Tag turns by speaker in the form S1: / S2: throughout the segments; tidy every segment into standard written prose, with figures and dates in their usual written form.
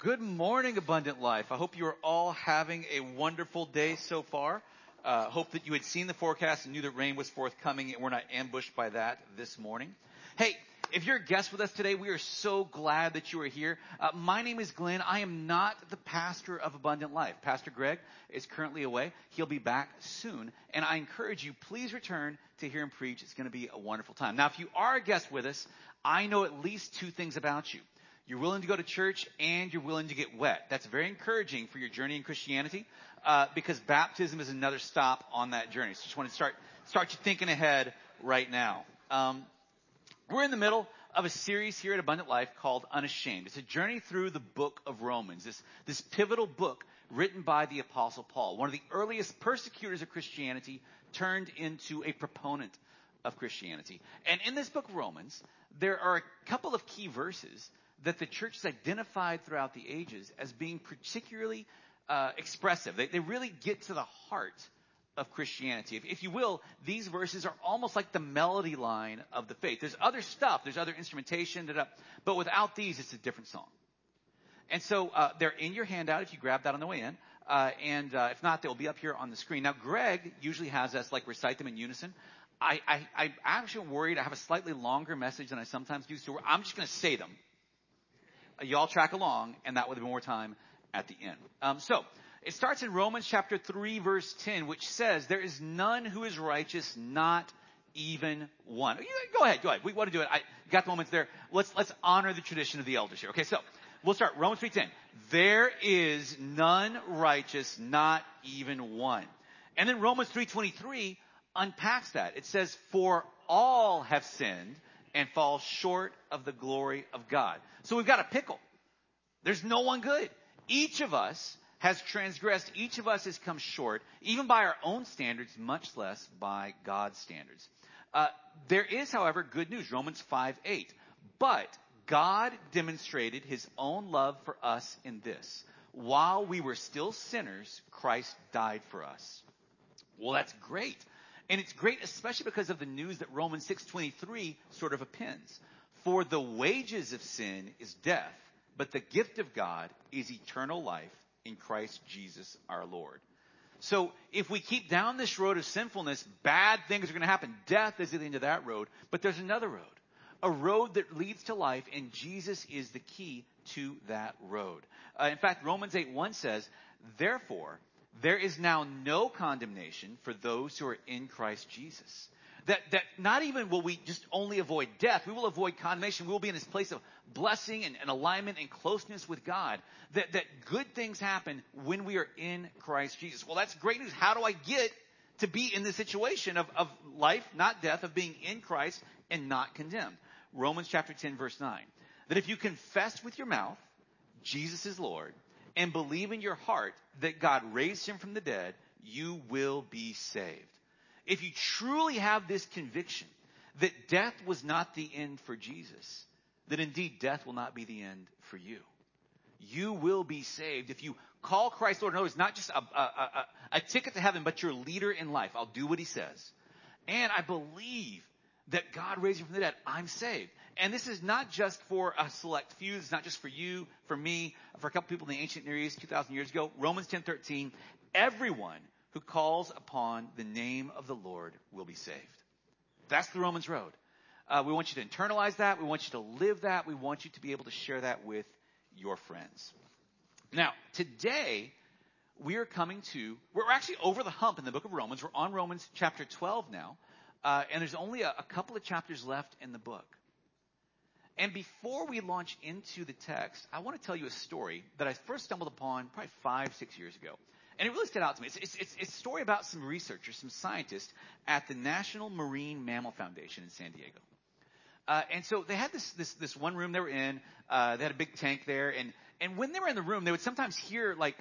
S1: Good morning, Abundant Life. I hope you are all having a wonderful day so far. Hope that you had seen the forecast and knew that rain was forthcoming and we're not ambushed by that this morning. Hey, if you're a guest with us today, we are so glad that you are here. My name is Glenn. I am not the pastor of Abundant Life. Pastor Greg is currently away. He'll be back soon. And I encourage you, please return to hear him preach. It's going to be a wonderful time. Now, if you are a guest with us, I know at least two things about you. You're willing to go to church and you're willing to get wet. That's very encouraging for your journey in Christianity, because baptism is another stop on that journey. So just want to start you thinking ahead right now. We're in the middle of a series here at Abundant Life called Unashamed. It's a journey through the book of Romans, this pivotal book written by the Apostle Paul, one of the earliest persecutors of Christianity turned into a proponent of Christianity. And in this book of Romans, there are a couple of key verses that the church has identified throughout the ages as being particularly expressive. They really get to the heart of Christianity. If you will, these verses are almost like the melody line of the faith. There's other stuff, there's other instrumentation, but without these, it's a different song. And so they're in your handout if you grab that on the way in. And if not, they'll be up here on the screen. Now, Greg usually has us recite them in unison. I'm actually worried I have a slightly longer message than I sometimes do, so I'm just going to say them. Y'all track along, and that will be more time at the end. So it starts in Romans chapter 3, verse 10, which says, "There is none who is righteous, not even one." Go ahead. We want to do it. You got the moments there. Let's honor the tradition of the elders here. Okay, so we'll start. Romans 3:10. "There is none righteous, not even one." And then Romans 3:23 unpacks that. It says, "For all have sinned and fall short of the glory of God." So we've got a pickle. There's no one good. Each of us has transgressed. Each of us has come short, even by our own standards, much less by God's standards. There is, however, good news. Romans 5:8. "But God demonstrated his own love for us in this: while we were still sinners, Christ died for us." Well, that's great. And it's great especially because of the news that Romans 6:23 sort of appends. "For the wages of sin is death, but the gift of God is eternal life in Christ Jesus our Lord." So if we keep down this road of sinfulness, bad things are going to happen. Death is at the end of that road. But there's another road, a road that leads to life, and Jesus is the key to that road. In fact, Romans 8:1 says, "Therefore, there is now no condemnation for those who are in Christ Jesus." That not even will we just only avoid death, we will avoid condemnation. We will be in this place of blessing and alignment and closeness with God. That good things happen when we are in Christ Jesus. Well, that's great news. How do I get to be in the situation of life, not death, of being in Christ and not condemned? Romans chapter 10, verse 9. "That if you confess with your mouth Jesus is Lord and believe in your heart that God raised him from the dead, you will be saved." If you truly have this conviction that death was not the end for Jesus, that indeed death will not be the end for you. You will be saved if you call Christ Lord. No, it's not just a ticket to heaven, but your leader in life. I'll do what he says. And I believe that God raised him from the dead. I'm saved. And this is not just for a select few. It's not just for you, for me, for a couple people in the ancient Near East 2,000 years ago. Romans 10:13, "Everyone who calls upon the name of the Lord will be saved." That's the Romans road. We want you to internalize that. We want you to live that. We want you to be able to share that with your friends. Now, today, we're actually over the hump in the book of Romans. We're on Romans chapter 12 now. And there's only a couple of chapters left in the book. And before we launch into the text, I want to tell you a story that I first stumbled upon probably 5-6 years ago. And it really stood out to me. It's a story about some researchers, some scientists at the National Marine Mammal Foundation in San Diego. And so they had this one room they were in. They had a big tank there. And when they were in the room, they would sometimes hear like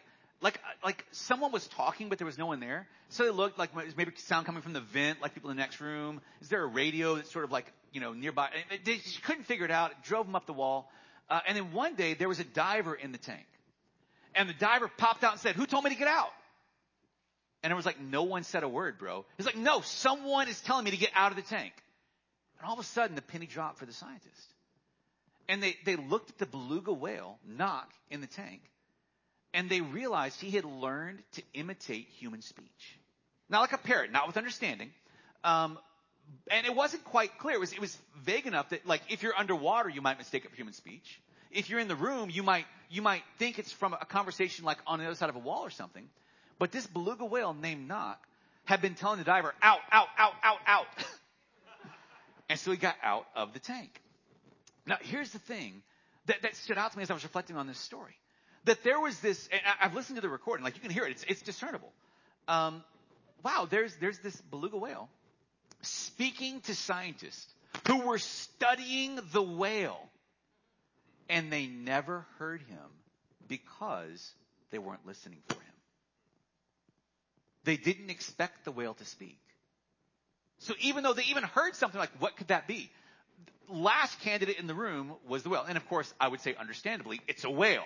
S1: someone was talking, but there was no one there. So they looked like maybe sound coming from the vent, like people in the next room. Is there a radio that's sort of nearby? And they just couldn't figure it out. It drove them up the wall. And then one day there was a diver in the tank. And the diver popped out and said, "Who told me to get out?" And it was like, no one said a word, bro. It's like, no, someone is telling me to get out of the tank. And all of a sudden, the penny dropped for the scientist. And they looked at the beluga whale knock in the tank, and they realized he had learned to imitate human speech. Not like a parrot, not with understanding. And it wasn't quite clear. It was vague enough that, like, if you're underwater, you might mistake it for human speech. If you're in the room, you might think it's from a conversation like on the other side of a wall or something. But this beluga whale named Knock had been telling the diver, out, out, out, out, out. And so he got out of the tank. Now, here's the thing that stood out to me as I was reflecting on this story. That there was this, and I've listened to the recording, like you can hear it, it's discernible. Wow, there's this beluga whale speaking to scientists who were studying the whale, and they never heard him because they weren't listening for him. They didn't expect the whale to speak. So even though they even heard something like, what could that be? Last candidate in the room was the whale. And of course, I would say understandably, it's a whale.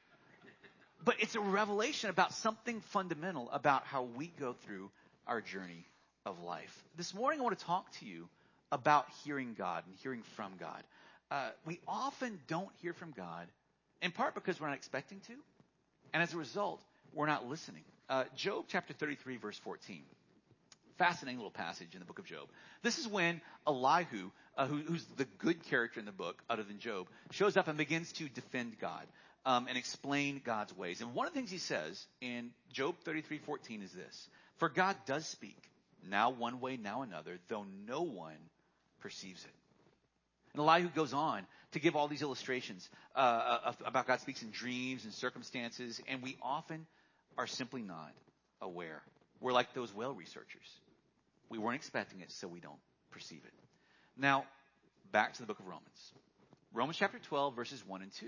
S1: But it's a revelation about something fundamental about how we go through our journey of life. This morning, I want to talk to you about hearing God and hearing from God. We often don't hear from God, in part because we're not expecting to. And as a result, we're not listening. Job chapter 33, verse 14. Fascinating little passage in the book of Job. This is when Elihu, who's the good character in the book, other than Job, shows up and begins to defend God and explain God's ways. And one of the things he says in Job 33:14 is this: "For God does speak, now one way, now another, though no one perceives it." And Elihu goes on to give all these illustrations about God speaks in dreams and circumstances, and we often are simply not aware. We're like those whale researchers. We weren't expecting it, so we don't perceive it. Now, back to the book of Romans. Romans chapter 12, verses 1 and 2.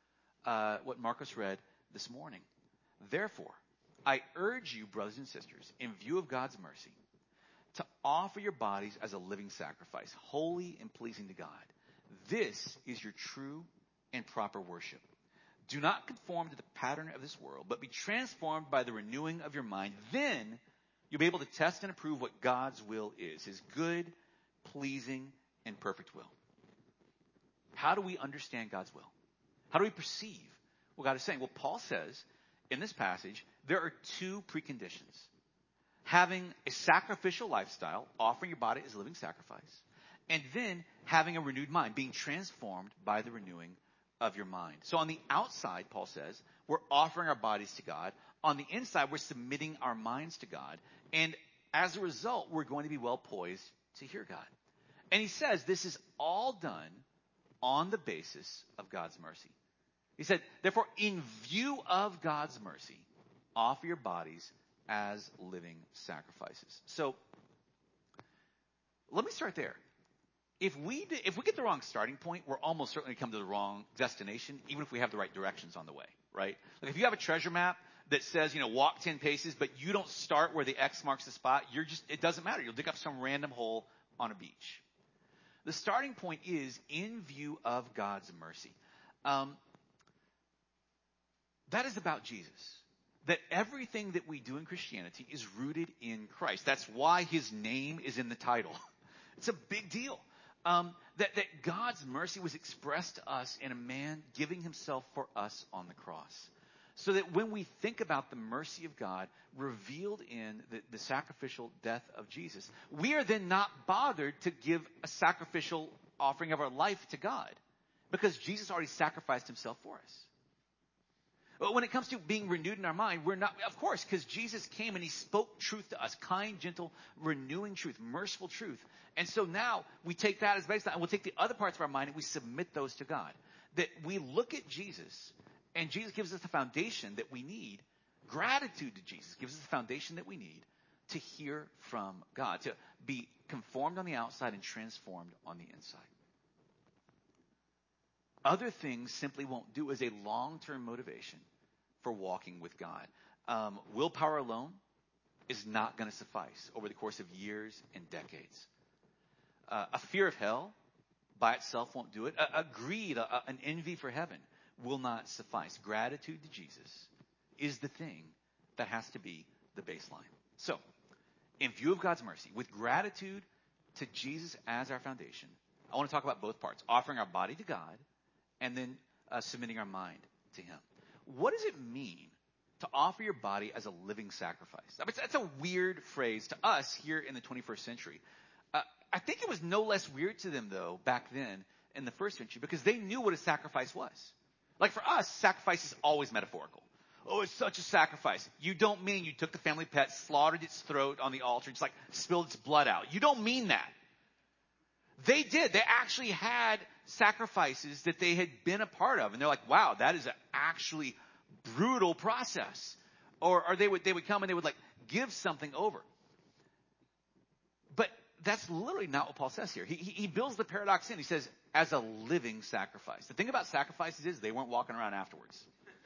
S1: What Marcos read this morning. "Therefore, I urge you, brothers and sisters, in view of God's mercy, to offer your bodies as a living sacrifice, holy and pleasing to God. This is your true and proper worship. Do not conform to the pattern of this world, but be transformed by the renewing of your mind. Then you'll be able to test and approve what God's will is, his good, pleasing, and perfect will." How do we understand God's will? How do we perceive what God is saying? Well, Paul says in this passage, there are two preconditions. Having a sacrificial lifestyle, offering your body as a living sacrifice, and then having a renewed mind, being transformed by the renewing of your mind. So on the outside, Paul says, we're offering our bodies to God. On the inside, we're submitting our minds to God. And as a result, we're going to be well poised to hear God. And he says this is all done on the basis of God's mercy. He said, therefore, in view of God's mercy, offer your bodies as living sacrifices. So let me start there. If we get the wrong starting point, we're almost certainly come to the wrong destination, even if we have the right directions on the way, right? Like if you have a treasure map that says, walk 10 paces, but you don't start where the X marks the spot, it doesn't matter. You'll dig up some random hole on a beach. The starting point is in view of God's mercy. That is about Jesus. That everything that we do in Christianity is rooted in Christ. That's why his name is in the title. It's a big deal. That God's mercy was expressed to us in a man giving himself for us on the cross. So that when we think about the mercy of God revealed in the sacrificial death of Jesus, we are then not bothered to give a sacrificial offering of our life to God because Jesus already sacrificed himself for us. But when it comes to being renewed in our mind, we're not, of course, because Jesus came and he spoke truth to us, kind, gentle, renewing truth, merciful truth. And so now we take that as baseline and we'll take the other parts of our mind and we submit those to God. That we look at Jesus and Jesus gives us the foundation that we need. Gratitude to Jesus gives us the foundation that we need to hear from God, to be conformed on the outside and transformed on the inside. Other things simply won't do as a long-term motivation for walking with God. Willpower alone is not going to suffice over the course of years and decades. A fear of hell by itself won't do it. A greed, an envy for heaven will not suffice. Gratitude to Jesus is the thing that has to be the baseline. So, in view of God's mercy, with gratitude to Jesus as our foundation, I want to talk about both parts. Offering our body to God and then submitting our mind to him. What does it mean to offer your body as a living sacrifice? I mean, that's a weird phrase to us here in the 21st century. I think it was no less weird to them, though, back then in the first century, because they knew what a sacrifice was. Like for us, sacrifice is always metaphorical. Oh, it's such a sacrifice. You don't mean you took the family pet, slaughtered its throat on the altar, just like spilled its blood out. You don't mean that. They did. They actually had sacrifices that they had been a part of. And they're like, wow, that is an actually brutal process. Or they would come and they would like give something over. But that's literally not what Paul says here. He builds the paradox in. He says, as a living sacrifice. The thing about sacrifices is they weren't walking around afterwards.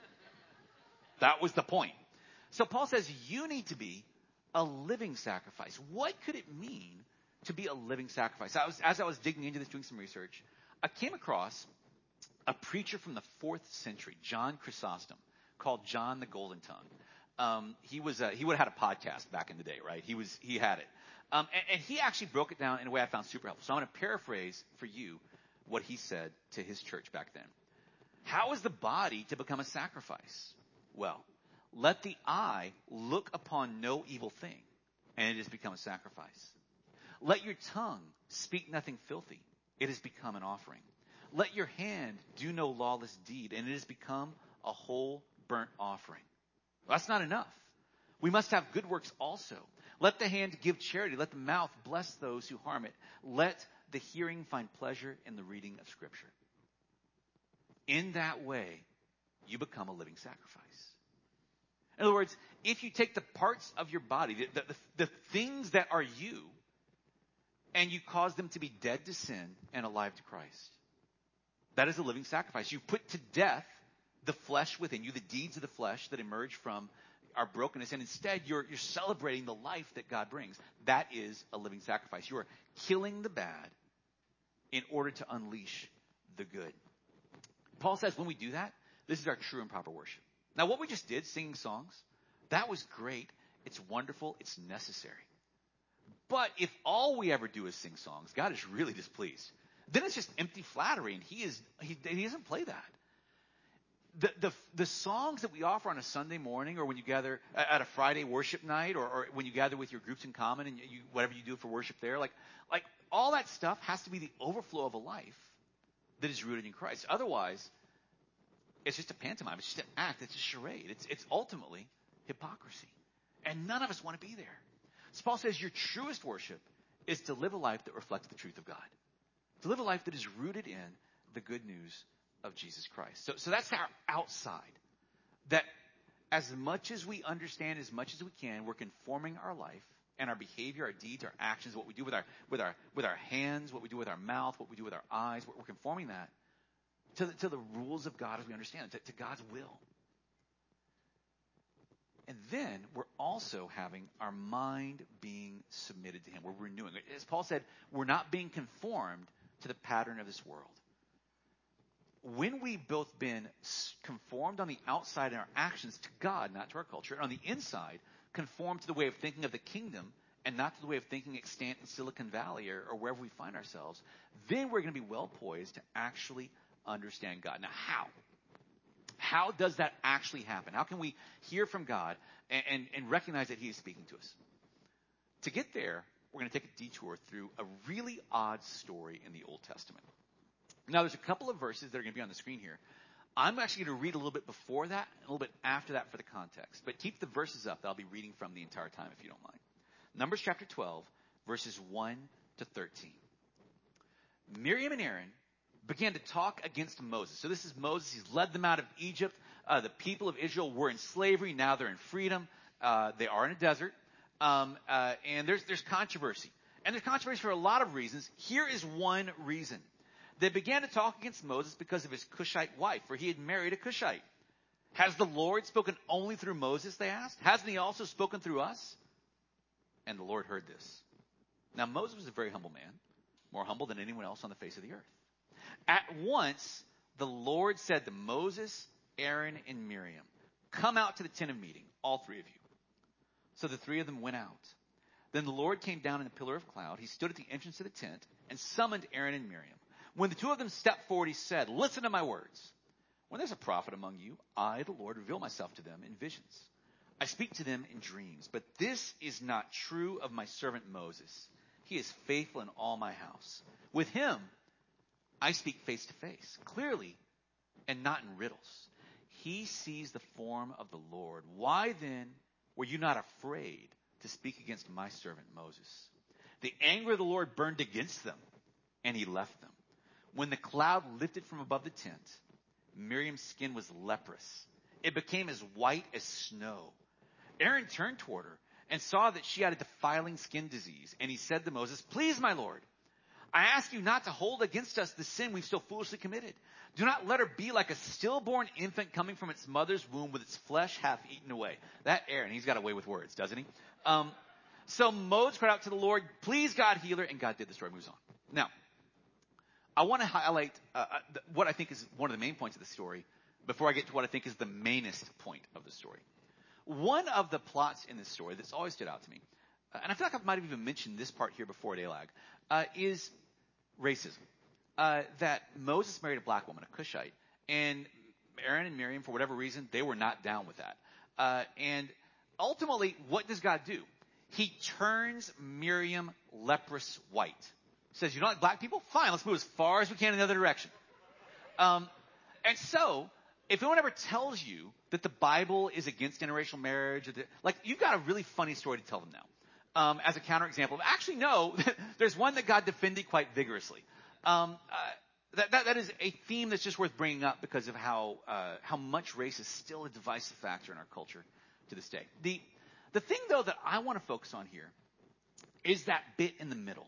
S1: That was the point. So Paul says you need to be a living sacrifice. What could it mean to be a living sacrifice? As I was digging into this, doing some research, I came across a preacher from the 4th century, John Chrysostom, called John the Golden Tongue. He would have had a podcast back in the day, right? He had it. And he actually broke it down in a way I found super helpful. So I'm going to paraphrase for you what he said to his church back then. How is the body to become a sacrifice? Well, let the eye look upon no evil thing, and it has become a sacrifice. Let your tongue speak nothing filthy. It has become an offering. Let your hand do no lawless deed, and it has become a whole burnt offering. Well, that's not enough. We must have good works also. Let the hand give charity. Let the mouth bless those who harm it. Let the hearing find pleasure in the reading of Scripture. In that way, you become a living sacrifice. In other words, if you take the parts of your body, the things that are you, and you cause them to be dead to sin and alive to Christ, that is a living sacrifice. You put to death the flesh within you, the deeds of the flesh that emerge from our brokenness, and instead you're celebrating the life that God brings. That is a living sacrifice. You are killing the bad in order to unleash the good. Paul says when we do that, this is our true and proper worship. Now, what we just did, singing songs, that was great. It's wonderful. It's necessary. But if all we ever do is sing songs, God is really displeased. Then it's just empty flattery, and he doesn't play that. The songs that we offer on a Sunday morning, or when you gather at a Friday worship night, or when you gather with your groups in common and whatever you do for worship there, like all that stuff has to be the overflow of a life that is rooted in Christ. Otherwise, it's just a pantomime. It's just an act. It's a charade. It's ultimately hypocrisy. And none of us want to be there. So Paul says your truest worship is to live a life that reflects the truth of God. To live a life that is rooted in the good news of Jesus Christ. So that's our outside. That as much as we understand, as much as we can, we're conforming our life and our behavior, our deeds, our actions, what we do with our hands, what we do with our mouth, what we do with our eyes, we're conforming that to the rules of God as we understand it, to God's will. And then we're also having our mind being submitted to him. We're renewing it. As Paul said, we're not being conformed to the pattern of this world. When we've both been conformed on the outside in our actions to God, not to our culture, and on the inside, conformed to the way of thinking of the kingdom and not to the way of thinking extant in Silicon Valley or wherever we find ourselves, then we're going to be well poised to actually understand God. Now, how? How does that actually happen? How can we hear from God and recognize that he is speaking to us? To get there, we're going to take a detour through a really odd story in the Old Testament. Now, there's a couple of verses that are going to be on the screen here. I'm actually going to read a little bit before that and a little bit after that for the context. But keep the verses up that I'll be reading from the entire time if you don't mind. Numbers chapter 12, verses 1 to 13. Miriam and Aaron began to talk against Moses. So this is Moses. He's led them out of Egypt. The people of Israel were in slavery. Now they're in freedom. They are in a desert. And there's controversy. And there's controversy for a lot of reasons. Here is one reason. They began to talk against Moses because of his Cushite wife, for he had married a Cushite. Has the Lord spoken only through Moses, they asked? Hasn't he also spoken through us? And the Lord heard this. Now Moses was a very humble man, more humble than anyone else on the face of the earth. At once, the Lord said to Moses, Aaron, and Miriam, come out to the tent of meeting, all three of you. So the three of them went out. Then the Lord came down in a pillar of cloud. He stood at the entrance of the tent and summoned Aaron and Miriam. When the two of them stepped forward, he said, listen to my words. When there's a prophet among you, I, the Lord, reveal myself to them in visions. I speak to them in dreams. But this is not true of my servant Moses. He is faithful in all my house. With him, I speak face to face, clearly, and not in riddles. He sees the form of the Lord. Why then were you not afraid to speak against my servant Moses? The anger of the Lord burned against them, and he left them. When the cloud lifted from above the tent, Miriam's skin was leprous. It became as white as snow. Aaron turned toward her and saw that she had a defiling skin disease. And he said to Moses, please, my Lord, I ask you not to hold against us the sin we've so foolishly committed. Do not let her be like a stillborn infant coming from its mother's womb with its flesh half eaten away. That Aaron, he's got a way with words, doesn't he? So Moses cried out to the Lord, please God, heal her. And God did. The story moves on. Now, I want to highlight what I think is one of the main points of the story before I get to what I think is the mainest point of the story. One of the plots in this story that's always stood out to me, and I feel like I might have even mentioned this part here before at ALAG, is racism. That Moses married a black woman, a Cushite, and Aaron and Miriam, for whatever reason, they were not down with that. And ultimately, what does God do? He turns Miriam leprous white. Says, you don't like black people? Fine, let's move as far as we can in the other direction. And so, if anyone ever tells you that the Bible is against interracial marriage, you've got a really funny story to tell them now. As a counterexample. Actually, no, there's one that God defended quite vigorously. That is a theme that's just worth bringing up because of how much race is still a divisive factor in our culture to this day. The thing, though, that I want to focus on here is that bit in the middle.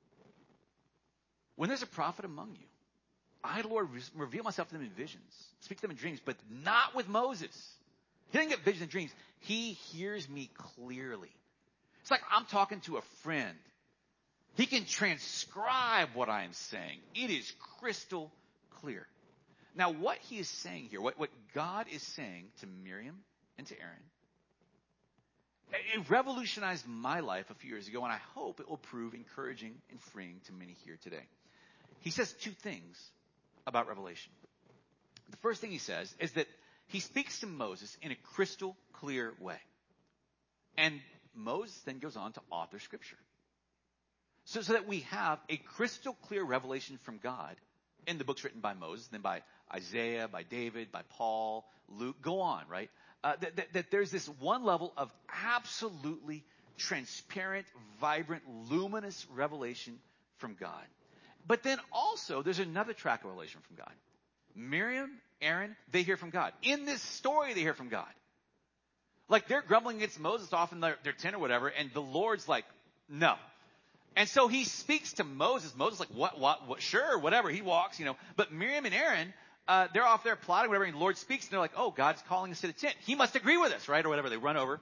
S1: When there's a prophet among you, I, the Lord, reveal myself to them in visions, speak to them in dreams, but not with Moses. He didn't get visions and dreams. He hears me clearly. It's like I'm talking to a friend. He can transcribe what I am saying. It is crystal clear. Now, what he is saying here, what God is saying to Miriam and to Aaron, it revolutionized my life a few years ago, and I hope it will prove encouraging and freeing to many here today. He says two things about Revelation. The first thing he says is that he speaks to Moses in a crystal clear way. And Moses then goes on to author Scripture. So that we have a crystal clear revelation from God in the books written by Moses, then by Isaiah, by David, by Paul, Luke, go on, right? That there's this one level of absolutely transparent, vibrant, luminous revelation from God. But then also, there's another track of revelation from God. Miriam, Aaron, they hear from God. In this story, they hear from God. Like, they're grumbling against Moses off in their tent or whatever, and the Lord's like, no. And so he speaks to Moses. Moses is like, what, sure, whatever. He walks, But Miriam and Aaron, they're off there plotting, whatever, and the Lord speaks, and they're like, oh, God's calling us to the tent. He must agree with us, right? Or whatever. They run over.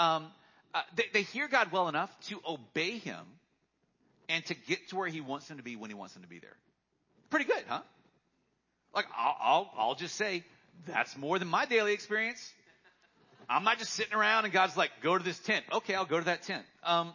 S1: They hear God well enough to obey him and to get to where he wants them to be when he wants them to be there. Pretty good, huh? Like, I'll just say, that's more than my daily experience. I'm not just sitting around and God's like, go to this tent. Okay, I'll go to that tent.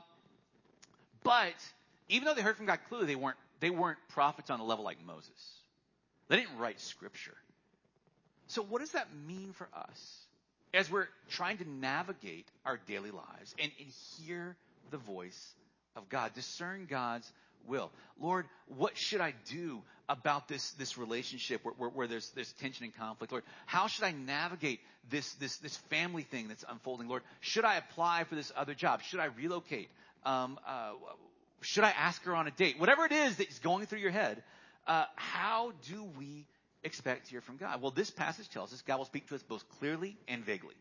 S1: But even though they heard from God clearly, they weren't prophets on a level like Moses. They didn't write Scripture. So what does that mean for us as we're trying to navigate our daily lives and hear the voice of God, discern God's will? Lord, what should I do about this relationship where there's tension and conflict? Lord, how should I navigate this family thing that's unfolding? Lord, should I apply for this other job? Should I relocate? Should I ask her on a date? Whatever it is that's going through your head, how do we expect to hear from God? Well, this passage tells us God will speak to us both clearly and vaguely.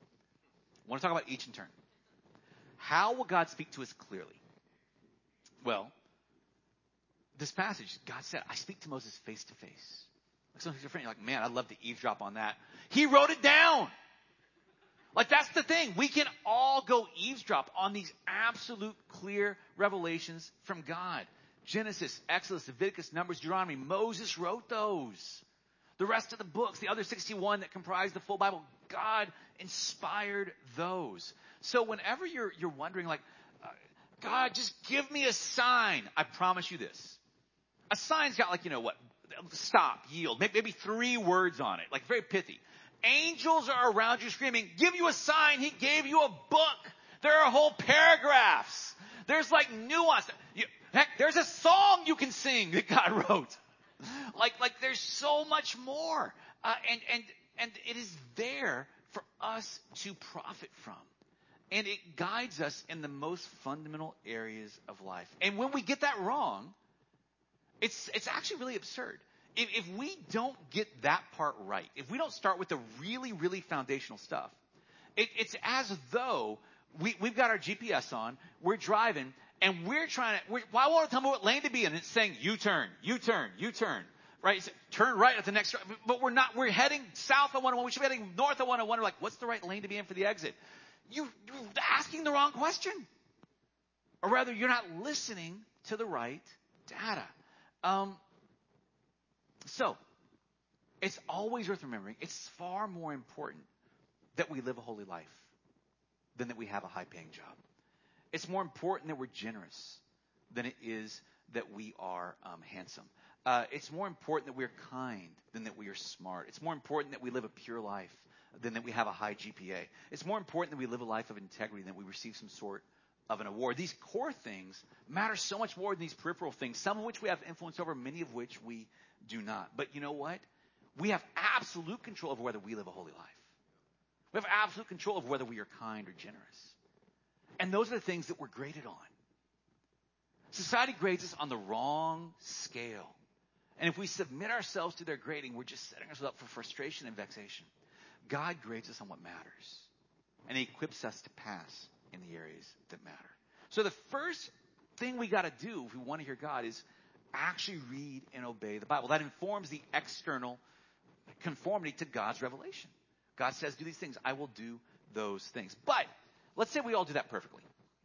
S1: I want to talk about each in turn. How will God speak to us clearly? Well, this passage, God said, I speak to Moses face to face. Like sometimes your friend, you're like, man, I'd love to eavesdrop on that. He wrote it down. Like, that's the thing. We can all go eavesdrop on these absolute clear revelations from God. Genesis, Exodus, Leviticus, Numbers, Deuteronomy. Moses wrote those. The rest of the books, the other 61 that comprise the full Bible, God inspired those. So whenever you're wondering, like, God, just give me a sign, I promise you this. A sign's got like, stop, yield, maybe 3 words on it, like very pithy. Angels are around you screaming, give you a sign. He gave you a book. There are whole paragraphs. There's like nuance. Heck, there's a song you can sing that God wrote. Like there's so much more. And it is there for us to profit from. And it guides us in the most fundamental areas of life. And when we get that wrong, it's actually really absurd. If we don't get that part right, if we don't start with the really, really foundational stuff, it's as though we've got our GPS on, we're driving, and we're trying to, I want to tell me what lane to be in, and it's saying U-turn, U-turn, U-turn, right? It's, turn right at the next, but we're heading south on 101, we should be heading north on 101, we're like, what's the right lane to be in for the exit? You're asking the wrong question. Or rather, you're not listening to the right data. So, it's always worth remembering, it's far more important that we live a holy life than that we have a high-paying job. It's more important that we're generous than it is that we are handsome. It's more important that we're kind than that we are smart. It's more important that we live a pure life than that we have a high GPA. It's more important that we live a life of integrity than that we receive some sort of an award. These core things matter so much more than these peripheral things, some of which we have influence over, many of which we do not. But you know what? We have absolute control over whether we live a holy life. We have absolute control over whether we are kind or generous. And those are the things that we're graded on. Society grades us on the wrong scale. And if we submit ourselves to their grading, we're just setting ourselves up for frustration and vexation. God grades us on what matters. And he equips us to pass in the areas that matter. So the first thing we got to do if we want to hear God is actually read and obey the Bible. That informs the external conformity to God's revelation. God says, do these things. I will do those things. But let's say we all do that perfectly.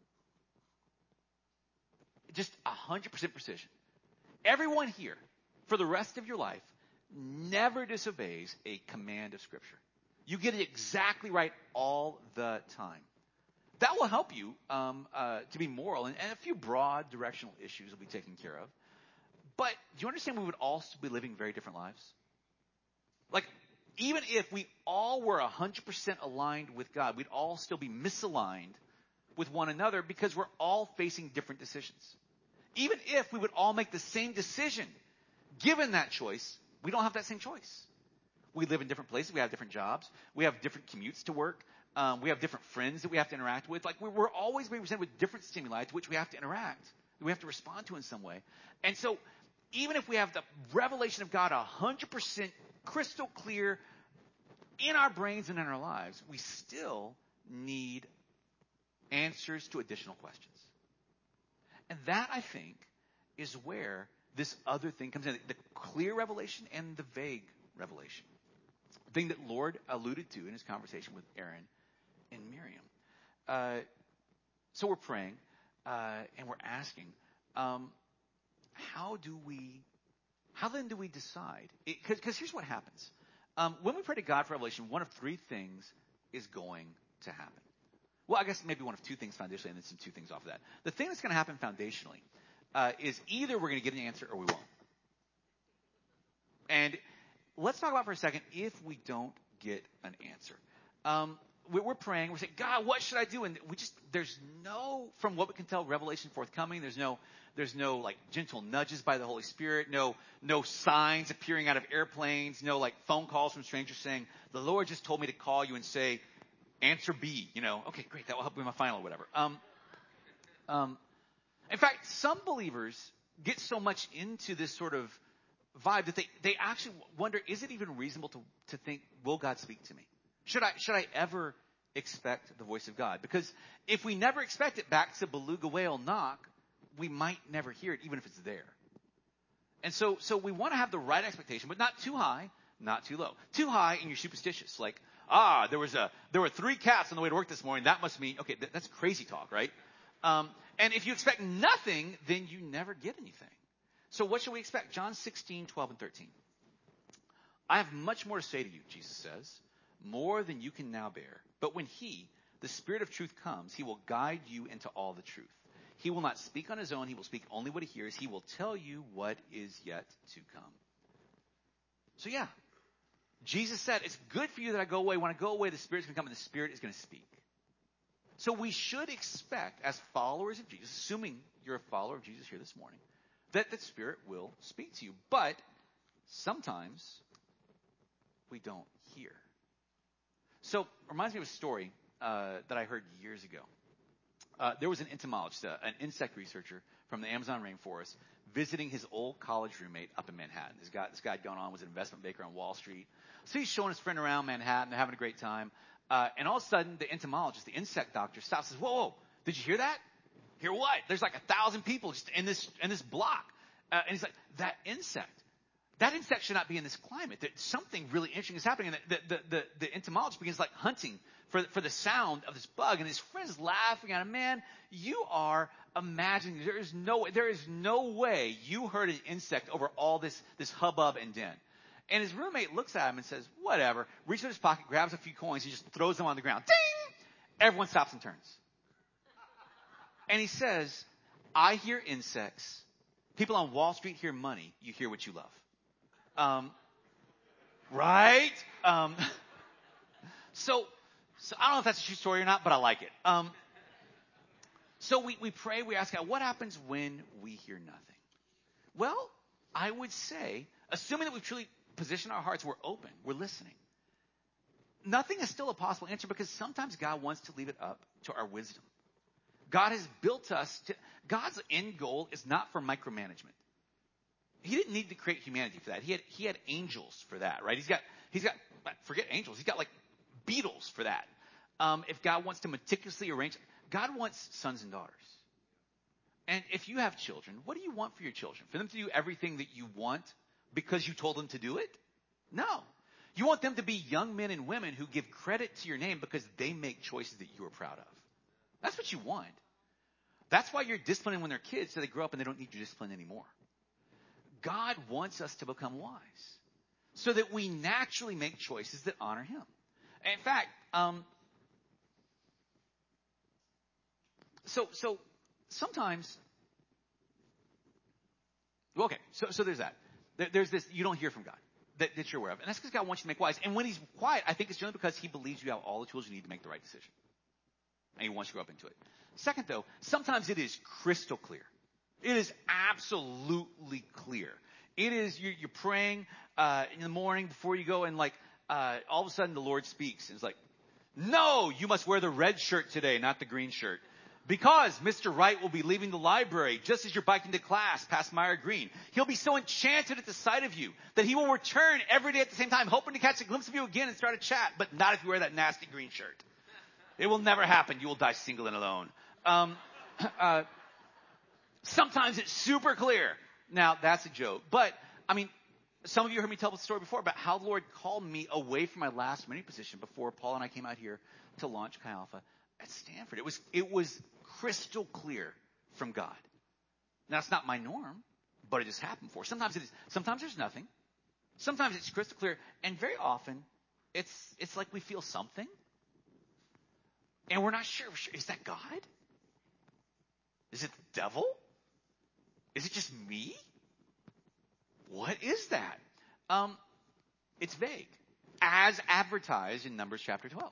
S1: Just 100% precision. Everyone here, for the rest of your life, never disobeys a command of Scripture. You get it exactly right all the time. That will help you to be moral, and a few broad directional issues will be taken care of. But do you understand we would all still be living very different lives? Like, even if we all were 100% aligned with God, we'd all still be misaligned with one another because we're all facing different decisions. Even if we would all make the same decision, given that choice, we don't have that same choice. We live in different places. We have different jobs. We have different commutes to work. We have different friends that we have to interact with. Like, we're always being presented with different stimuli to which we have to interact. We have to respond to in some way. And so, even if we have the revelation of God 100% crystal clear in our brains and in our lives, we still need answers to additional questions. And that, I think, is where this other thing comes in. The clear revelation and the vague revelation. The thing that Lord alluded to in his conversation with Aaron and Miriam. So we're praying, and we're asking, how then do we decide? Because here's what happens. When we pray to God for revelation, one of 3 things is going to happen. Well, I guess maybe one of 2 things foundationally and then some 2 things off of that. The thing that's going to happen foundationally is either we're going to get an answer or we won't. And let's talk about for a second if we don't get an answer. We're praying. We're saying, God, what should I do? And there's no, from what we can tell, revelation forthcoming. There's no like gentle nudges by the Holy Spirit. No signs appearing out of airplanes. No like phone calls from strangers saying, the Lord just told me to call you and say, answer B. Okay, great. That will help me with my final or whatever. In fact, some believers get so much into this sort of vibe that they actually wonder, is it even reasonable to think, will God speak to me? Should I ever expect the voice of God? Because if we never expect it, back to beluga whale knock, we might never hear it, even if it's there. And so we want to have the right expectation, but not too high, not too low. Too high and you're superstitious. Like, there were 3 cats on the way to work this morning. That must mean, okay, that's crazy talk, right? And if you expect nothing, then you never get anything. So what should we expect? John 16, 12, and 13. I have much more to say to you, Jesus says, more than you can now bear. But when he, the Spirit of truth, comes, he will guide you into all the truth. He will not speak on his own. He will speak only what he hears. He will tell you what is yet to come. So yeah, Jesus said, it's good for you that I go away. When I go away, the Spirit's going to come and the Spirit is going to speak. So we should expect, as followers of Jesus, assuming you're a follower of Jesus here this morning, that the Spirit will speak to you. But sometimes we don't hear. So it reminds me of a story that I heard years ago. There was an entomologist, an insect researcher from the Amazon rainforest, visiting his old college roommate up in Manhattan. This guy had gone on, was an investment banker on Wall Street. So he's showing his friend around Manhattan. They're having a great time. And all of a sudden, the entomologist, the insect doctor, stops and says, whoa, did you hear that? Hear what? There's like 1,000 people just in this block. And he's like, that insect should not be in this climate. That something really interesting is happening. And the entomologist begins like hunting for the sound of this bug. And his friend's laughing at him. Man, you are imagining, there is no way you heard an insect over all this hubbub and din. And his roommate looks at him and says, whatever, reaches in his pocket, grabs a few coins, and just throws them on the ground. Ding! Everyone stops and turns. And he says, I hear insects. People on Wall Street hear money. You hear what you love. Right? So I don't know if that's a true story or not, but I like it. So we pray, we ask God, what happens when we hear nothing? Well, I would say, assuming that we've truly positioned our hearts, we're open, we're listening. Nothing is still a possible answer because sometimes God wants to leave it up to our wisdom. God has built us God's end goal is not for micromanagement. He didn't need to create humanity for that. He had angels for that, right? He's got forget angels. He's got like beetles for that. If God wants to meticulously arrange, God wants sons and daughters. And if you have children, what do you want for your children? For them to do everything that you want because you told them to do it? No. You want them to be young men and women who give credit to your name because they make choices that you are proud of. That's what you want. That's why you're disciplining when they're kids, so they grow up and they don't need your discipline anymore. God wants us to become wise so that we naturally make choices that honor Him. And in fact, so sometimes, well, okay, so there's that. There's this, you don't hear from God that you're aware of. And that's because God wants you to make wise. And when He's quiet, I think it's generally because He believes you have all the tools you need to make the right decision. And He wants you to go up into it. Second, though, sometimes it is crystal clear. It is absolutely clear. It is, you're praying in the morning before you go, and like all of a sudden the Lord speaks. And it's like, no, you must wear the red shirt today, not the green shirt. Because Mr. Wright will be leaving the library just as you're biking to class past Meyer Green. He'll be so enchanted at the sight of you that he will return every day at the same time, hoping to catch a glimpse of you again and start a chat, but not if you wear that nasty green shirt. It will never happen. You will die single and alone. Sometimes it's super clear. Now, that's a joke. But, I mean, some of you heard me tell the story before about how the Lord called me away from my last ministry position before Paul and I came out here to launch Chi Alpha at Stanford. It was crystal clear from God. Now, it's not my norm, but it just happened before. Sometimes it is. Sometimes there's nothing. Sometimes it's crystal clear. And very often, it's like we feel something. And we're not sure. Is that God? Is it the devil? Is it just me? What is that? It's vague, as advertised in Numbers chapter 12.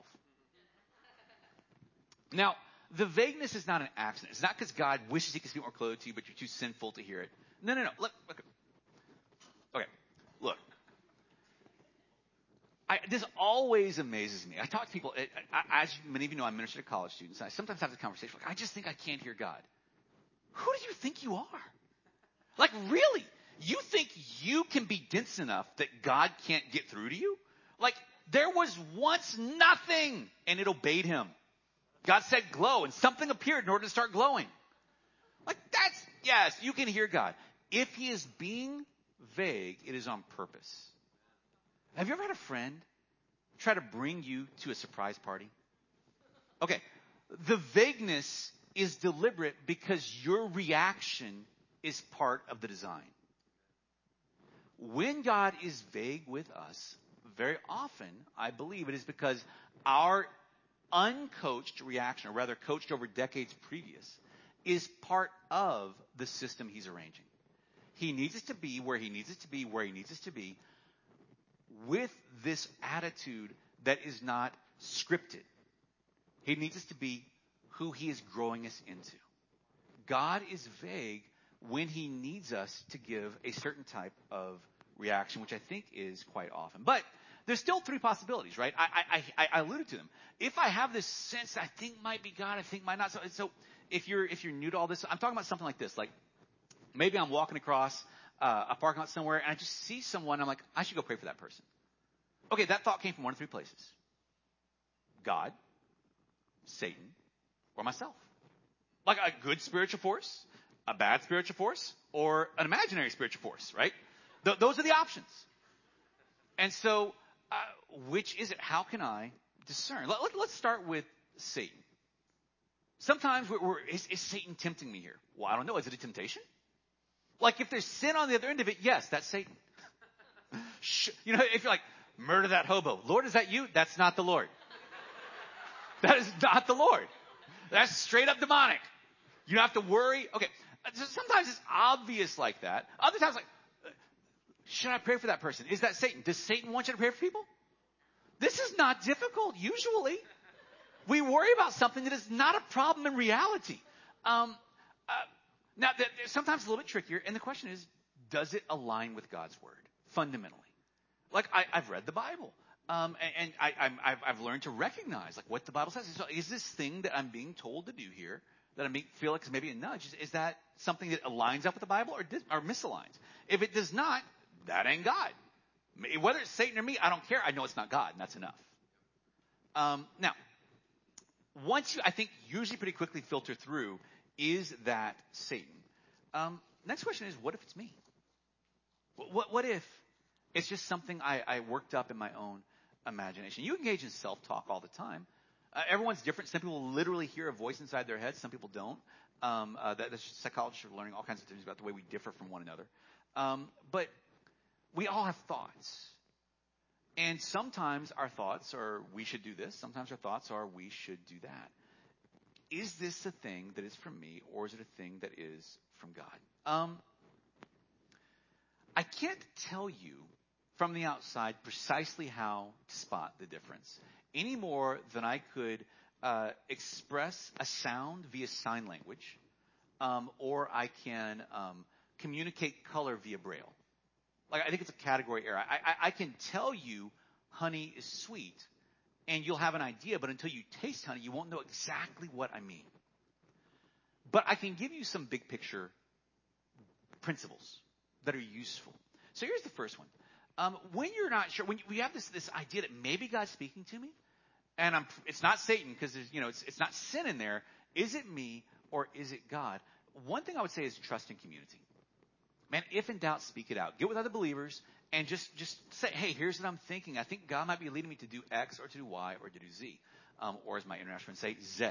S1: Now, the vagueness is not an accident. It's not because God wishes He could speak more clearly to you, but you're too sinful to hear it. No. Look. Okay, look. This always amazes me. I talk to people, as many of you know, I minister to college students. And I sometimes have this conversation, like, I just think I can't hear God. Who do you think you are? Like, really? You think you can be dense enough that God can't get through to you? Like, there was once nothing, and it obeyed Him. God said glow, and something appeared in order to start glowing. Like, yes, you can hear God. If He is being vague, it is on purpose. Have you ever had a friend try to bring you to a surprise party? Okay, the vagueness is deliberate because your reaction is part of the design. When God is vague with us, very often, I believe it is because our uncoached reaction, or rather coached over decades previous, is part of the system he's arranging. He needs us to be where he needs us to be, where he needs us to be, with this attitude that is not scripted. He needs us to be who he is growing us into. God is vague when he needs us to give a certain type of reaction, which I think is quite often. But there's still three possibilities, right? I alluded to them. If I have this sense I think might be God, I think might not. So if you're new to all this, I'm talking about something like this. Like maybe I'm walking across a parking lot somewhere and I just see someone. I'm like, I should go pray for that person. Okay, that thought came from one of three places: God, Satan, or myself. Like a good spiritual force, a bad spiritual force, or an imaginary spiritual force, right? Those are the options. And so, which is it? How can I discern? Let's start with Satan. Sometimes is Satan tempting me here? Well, I don't know. Is it a temptation? Like if there's sin on the other end of it, yes, that's Satan. You know, if you're like, murder that hobo. Lord, is that you? That's not the Lord. That is not the Lord. That's straight up demonic. You don't have to worry. Okay. Sometimes it's obvious like that. Other times like, should I pray for that person? Is that Satan? Does Satan want you to pray for people? This is not difficult. Usually we worry about something that is not a problem in reality. Now, sometimes it's a little bit trickier. And the question is, does it align with God's word fundamentally? Like I've read the Bible. And I've learned to recognize like what the Bible says. So is this thing that I'm being told to do here that I feel like is maybe a nudge? Is that something that aligns up with the Bible or misaligns? If it does not, that ain't God. Whether it's Satan or me, I don't care. I know it's not God, and that's enough. Now, once you, I think, usually pretty quickly filter through, is that Satan? Next question is, what if it's me? What if it's just something I worked up in my own imagination? You engage in self-talk all the time. Everyone's different. Some people literally hear a voice inside their head. Some people don't. That's psychologists are learning all kinds of things about the way we differ from one another. But we all have thoughts. And sometimes our thoughts are, we should do this. Sometimes our thoughts are, we should do that. Is this a thing that is from me, or is it a thing that is from God? I can't tell you from the outside precisely how to spot the difference, any more than I could express a sound via sign language, or I can communicate color via Braille. Like I think it's a category error. I can tell you honey is sweet, and you'll have an idea, but until you taste honey, you won't know exactly what I mean. But I can give you some big picture principles that are useful. So here's the first one. When you're not sure, when we have this idea that maybe God's speaking to me, and it's not Satan because it's not sin in there. Is it me or is it God? One thing I would say is trust in community. Man, if in doubt, speak it out. Get with other believers and just say, hey, here's what I'm thinking. I think God might be leading me to do X or to do Y or to do Z. Or as my international friends say, Z.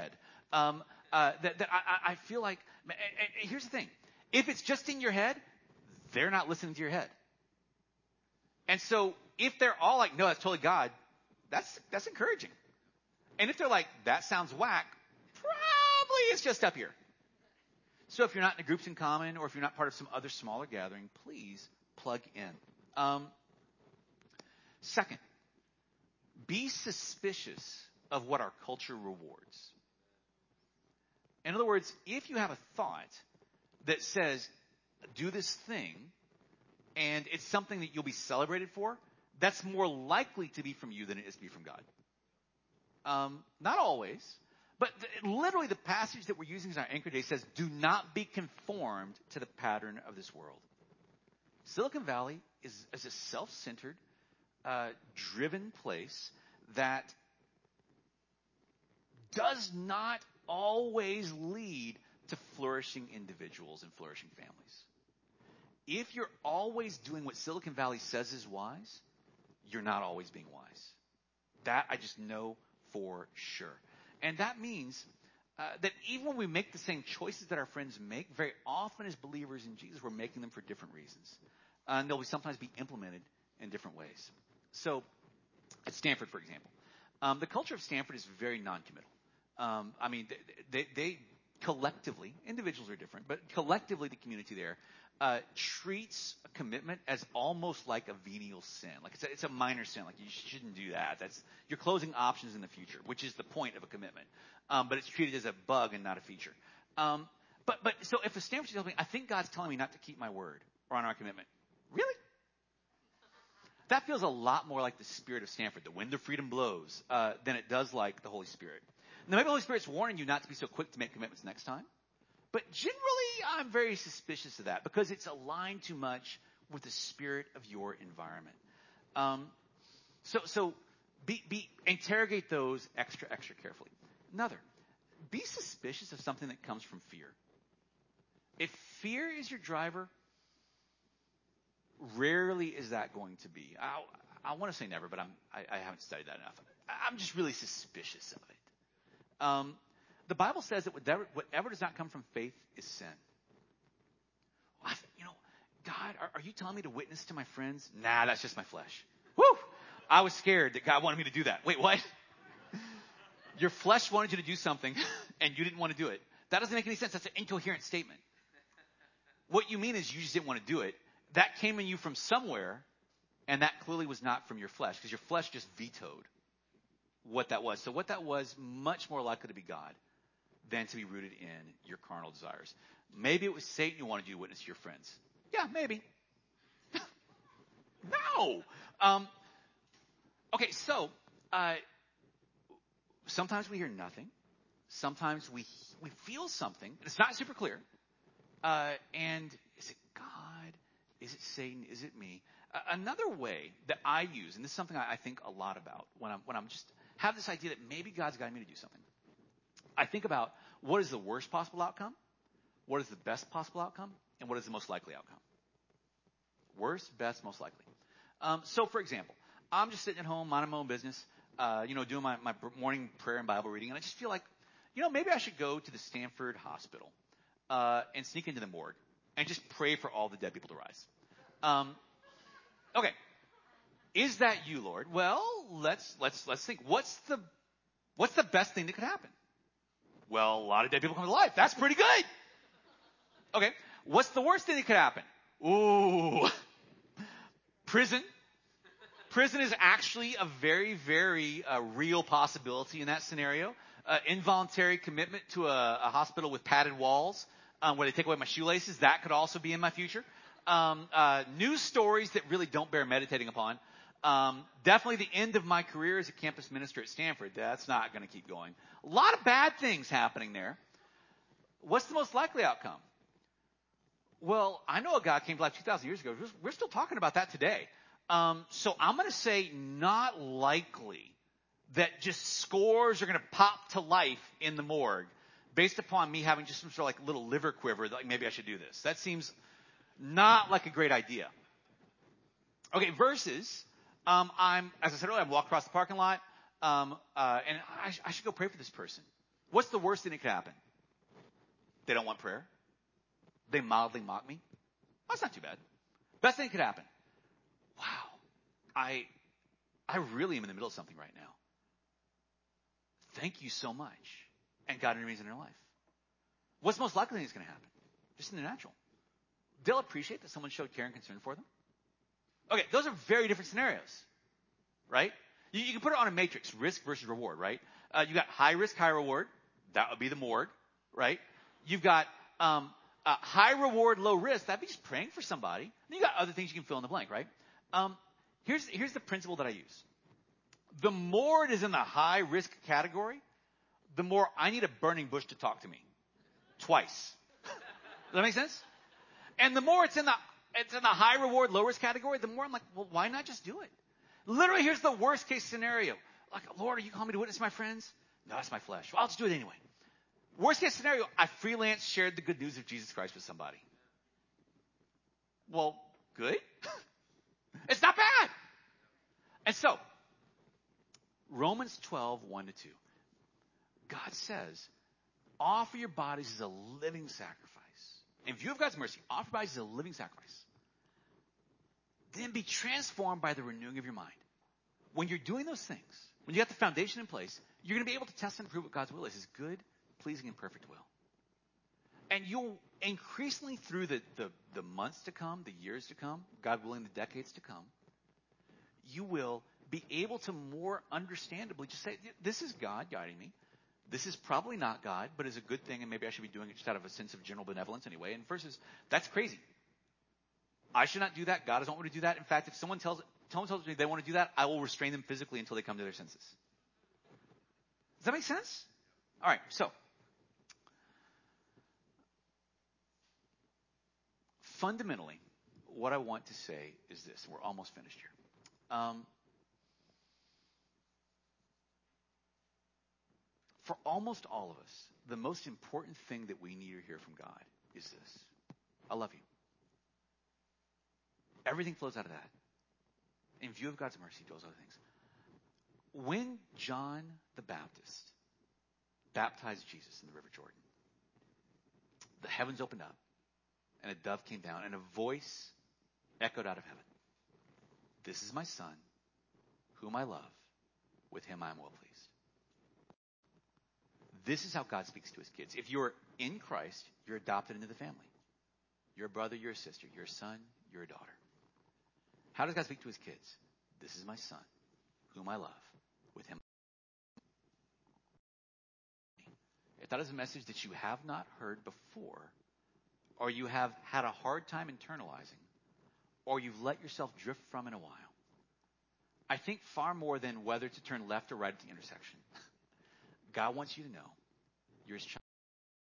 S1: I feel like, and here's the thing. If it's just in your head, they're not listening to your head. And so if they're all like, no, that's totally God, that's encouraging. And if they're like, that sounds whack, probably it's just up here. So if you're not in a groups in common, or if you're not part of some other smaller gathering, please plug in. Second, be suspicious of what our culture rewards. In other words, if you have a thought that says, do this thing, and it's something that you'll be celebrated for, that's more likely to be from you than it is to be from God. Not always. But literally the passage that we're using as our anchor day says, do not be conformed to the pattern of this world. Silicon Valley is a self-centered, driven place that does not always lead to flourishing individuals and flourishing families. If you're always doing what Silicon Valley says is wise, you're not always being wise. That I just know for sure. And that means that even when we make the same choices that our friends make, very often as believers in Jesus, we're making them for different reasons. And they'll sometimes be implemented in different ways. So at Stanford, for example, the culture of Stanford is very non-committal. collectively, individuals are different, but collectively the community there treats a commitment as almost like a venial sin. Like it's a minor sin. Like you shouldn't do that. You're closing options in the future, which is the point of a commitment. But it's treated as a bug and not a feature. So if a Stanford tells me, I think God's telling me not to keep my word or honor our commitment. Really? That feels a lot more like the spirit of Stanford, the wind of freedom blows, than it does like the Holy Spirit. Now maybe the Holy Spirit's warning you not to be so quick to make commitments next time. But generally, I'm very suspicious of that because it's aligned too much with the spirit of your environment. So interrogate those extra carefully. Another, be suspicious of something that comes from fear. If fear is your driver, rarely is that going to be. I want to say never, but I haven't studied that enough. I'm just really suspicious of it. The Bible says that whatever does not come from faith is sin. God, are you telling me to witness to my friends? Nah, that's just my flesh. Woo! I was scared that God wanted me to do that. Wait, what? Your flesh wanted you to do something, and you didn't want to do it. That doesn't make any sense. That's an incoherent statement. What you mean is you just didn't want to do it. That came in you from somewhere, and that clearly was not from your flesh, because your flesh just vetoed what that was. So what that was, much more likely to be God than to be rooted in your carnal desires. Maybe it was Satan who wanted you to witness to your friends. Yeah, maybe. No. Okay, so sometimes we hear nothing. Sometimes we feel something, and it's not super clear. And is it God? Is it Satan? Is it me? Another way that I use, and this is something I think a lot about when I'm just have this idea that maybe God's guiding me to do something. I think about what is the worst possible outcome, what is the best possible outcome, and what is the most likely outcome. Worst, best, most likely. So, for example, I'm just sitting at home, minding my own business, doing my morning prayer and Bible reading, and I just feel like, maybe I should go to the Stanford Hospital and sneak into the morgue and just pray for all the dead people to rise. Okay, is that you, Lord? Well, let's think. What's the best thing that could happen? Well, a lot of dead people come to life. That's pretty good. Okay, what's the worst thing that could happen? Ooh, prison. Prison is actually a very, very real possibility in that scenario. Involuntary commitment to a hospital with padded walls where they take away my shoelaces, that could also be in my future. News stories that really don't bear meditating upon. Definitely the end of my career as a campus minister at Stanford. That's not going to keep going. A lot of bad things happening there. What's the most likely outcome? Well, I know a God came to life 2,000 years ago. We're still talking about that today. So I'm going to say not likely that just scores are going to pop to life in the morgue based upon me having just some sort of like little liver quiver that like maybe I should do this. That seems not like a great idea. Okay, versus as I said earlier, I'm walking across the parking lot and I should go pray for this person. What's the worst thing that could happen? They don't want prayer. They mildly mock me. That's not too bad. Best thing that could happen. Wow, I really am in the middle of something right now. Thank you so much. And God intervenes in their life. What's the most likely thing that's going to happen? Just in the natural. They'll appreciate that someone showed care and concern for them. Okay, those are very different scenarios, right? You can put it on a matrix, risk versus reward, right? You got high risk, high reward. That would be the morgue, right? You've got high reward, low risk. That'd be just praying for somebody. And you got other things you can fill in the blank, right? Here's the principle that I use. The more it is in the high risk category, the more I need a burning bush to talk to me. Twice. Does that make sense? And the more it's in the high reward, low risk category, the more I'm like, well, why not just do it? Literally, here's the worst case scenario. Like, Lord, are you calling me to witness to my friends? No, that's my flesh. Well, I'll just do it anyway. Worst case scenario, I freelance shared the good news of Jesus Christ with somebody. Well, good. It's not bad. And so, Romans 12, 1-2. God says, offer your bodies as a living sacrifice. In view of God's mercy, offer your bodies as a living sacrifice. Then be transformed by the renewing of your mind. When you're doing those things, when you got the foundation in place, you're going to be able to test and prove what God's will is, his good, pleasing, and perfect will. And you'll increasingly through the months to come, the years to come, God willing, the decades to come, you will be able to more understandably just say, this is God guiding me. This is probably not God, but is a good thing, and maybe I should be doing it just out of a sense of general benevolence anyway. And versus, that's crazy. I should not do that. God doesn't want me to do that. In fact, if someone tells me they want to do that, I will restrain them physically until they come to their senses. Does that make sense? All right, so fundamentally, what I want to say is this. We're almost finished here. For almost all of us, the most important thing that we need to hear from God is this. I love you. Everything flows out of that. In view of God's mercy, those other things. When John the Baptist baptized Jesus in the River Jordan, the heavens opened up, and a dove came down, and a voice echoed out of heaven. This is my son, whom I love. With him I am well pleased. This is how God speaks to his kids. If you're in Christ, you're adopted into the family. You're a brother, you're a sister, you're a son, you're a daughter. How does God speak to his kids? This is my son, whom I love. With him. If that is a message that you have not heard before, or you have had a hard time internalizing, or you've let yourself drift from in a while, I think far more than whether to turn left or right at the intersection, God wants you to know you're his child,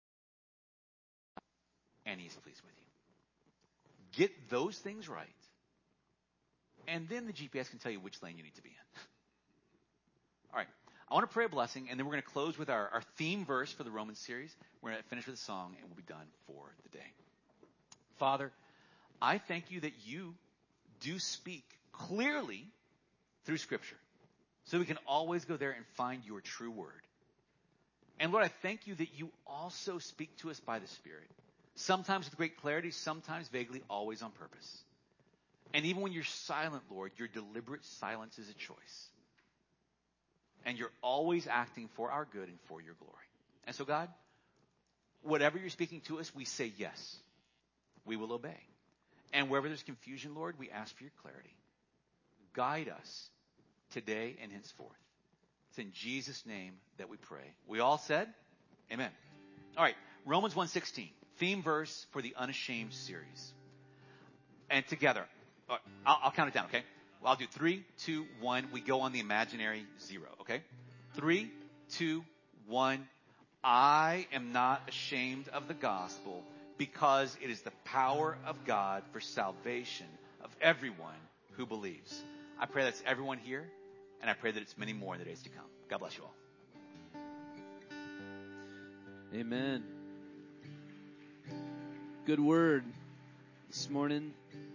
S1: and he's pleased with you. Get those things right, and then the GPS can tell you which lane you need to be in. All right, I want to pray a blessing, and then we're going to close with our theme verse for the Romans series. We're going to finish with a song, and we'll be done for the day. Father, I thank you that you do speak clearly through Scripture, so we can always go there and find your true word. And Lord, I thank you that you also speak to us by the Spirit, sometimes with great clarity, sometimes vaguely, always on purpose. And even when you're silent, Lord, your deliberate silence is a choice. And you're always acting for our good and for your glory. And so, God, whatever you're speaking to us, we say yes. We will obey. And wherever there's confusion, Lord, we ask for your clarity. Guide us today and henceforth. It's in Jesus' name that we pray. We all said, amen. All right, Romans 1:16, theme verse for the Unashamed series. And together, I'll count it down, okay? Well, I'll do 3, 2, 1. We go on the imaginary 0, okay? 3, 2, 1. I am not ashamed of the gospel because it is the power of God for salvation of everyone who believes. I pray that's everyone here, and I pray that it's many more in the days to come. God bless you all.
S2: Amen. Good word this morning.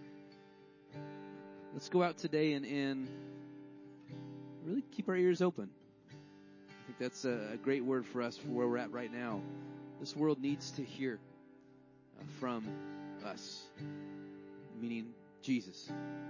S2: Let's go out today and really keep our ears open. I think that's a great word for us for where we're at right now. This world needs to hear from us, meaning Jesus.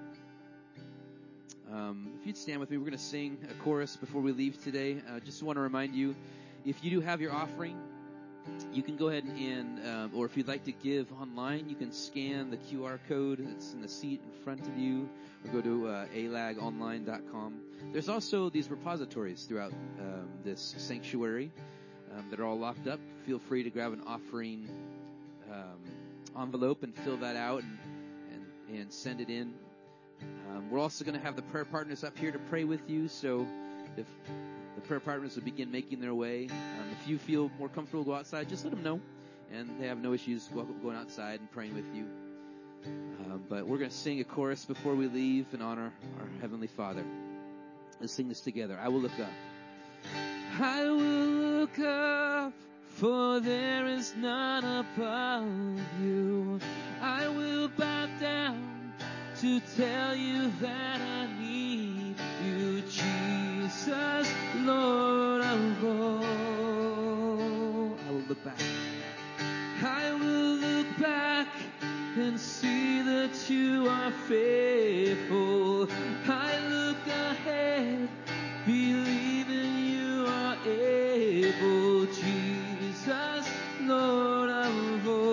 S2: If you'd stand with me, we're going to sing a chorus before we leave today. Just want to remind you, if you do have your offering, you can go ahead and, or if you'd like to give online, you can scan the QR code that's in the seat in front of you, or go to alagonline.com. There's also these repositories throughout this sanctuary that are all locked up. Feel free to grab an offering envelope and fill that out and send it in. We're also going to have the prayer partners up here to pray with you, so if the prayer partners will begin making their way. If you feel more comfortable, go outside, just let them know. And they have no issues going outside and praying with you. But we're going to sing a chorus before we leave and honor our Heavenly Father. Let's sing this together. I will look up. I will look up, for there is none above you. I will bow down to tell you that I need you, Jesus, Lord of all. I will look back. I will look back and see that you are faithful. I look ahead, believing you are able, Jesus, Lord of all.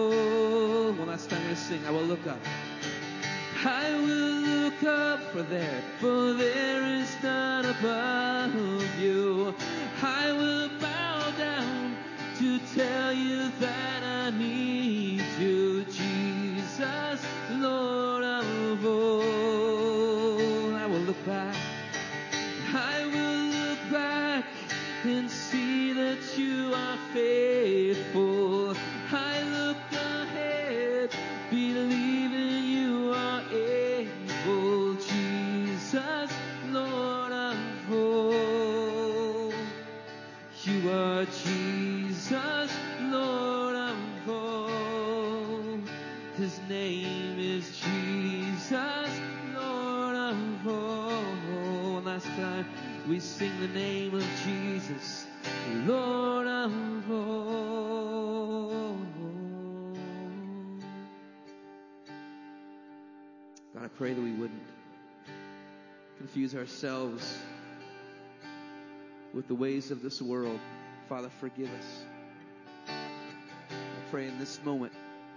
S2: will look up. I will look up for there is none above you. I will bow down to tell you that I need you, Jesus, Lord of all. I will look back. I will look back and see that you are faithful. I look ahead, believing you are able, Jesus, Lord of all. You are Jesus, Lord of all. His name is Jesus, Lord of all. Last time we sing the name of Jesus, Lord of all. God, I pray that we wouldn't confuse ourselves with the ways of this world. Father, forgive us. I pray in this moment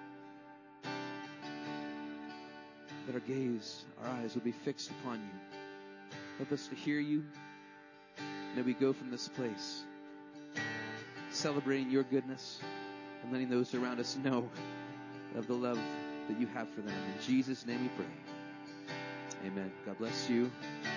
S2: that our gaze, our eyes will be fixed upon you. Help us to hear you. May we go from this place celebrating your goodness and letting those around us know of the love that you have for them. In Jesus' name we pray. Amen. God bless you.